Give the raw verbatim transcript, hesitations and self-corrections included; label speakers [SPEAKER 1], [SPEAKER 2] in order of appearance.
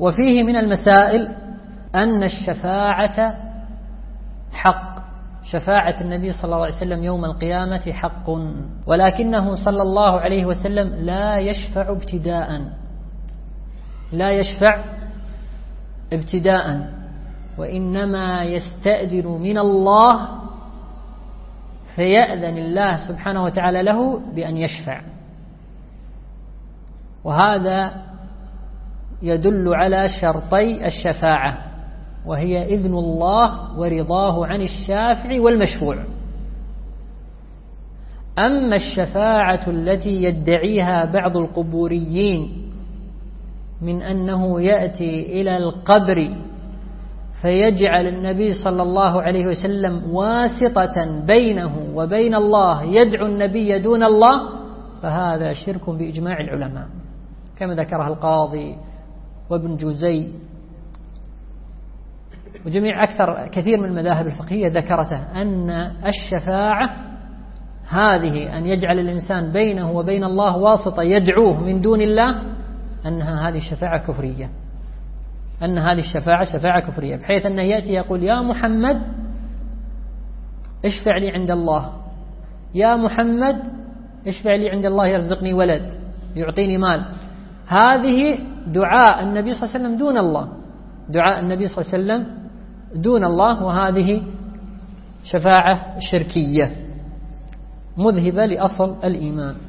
[SPEAKER 1] وفيه من المسائل أن الشفاعة حق، شفاعة النبي صلى الله عليه وسلم يوم القيامة حق، ولكنه صلى الله عليه وسلم لا يشفع ابتداء، لا يشفع ابتداء، وإنما يستأذن من الله فيأذن الله سبحانه وتعالى له بأن يشفع. وهذا يدل على شرطي الشفاعة، وهي إذن الله ورضاه عن الشافع والمشفوع. أما الشفاعة التي يدعيها بعض القبوريين من أنه يأتي إلى القبر فيجعل النبي صلى الله عليه وسلم واسطة بينه وبين الله، يدعو النبي دون الله، فهذا شرك بإجماع العلماء كما ذكرها القاضي وابن جوزي وجميع أكثر كثير من المذاهب الفقهية ذكرته، أن الشفاعة هذه أن يجعل الإنسان بينه وبين الله واسطة يدعوه من دون الله، أنها هذه الشفاعة كفرية، أن هذه الشفاعة شفاعة كفرية، بحيث أنه يأتي يقول يا محمد اشفع لي عند الله، يا محمد اشفع لي عند الله يرزقني ولد يعطيني مال. هذه دعاء النبي صلى الله عليه وسلم دون الله، دعاء النبي صلى الله عليه وسلم دون الله، وهذه شفاعة شركية مذهبة لأصل الإيمان.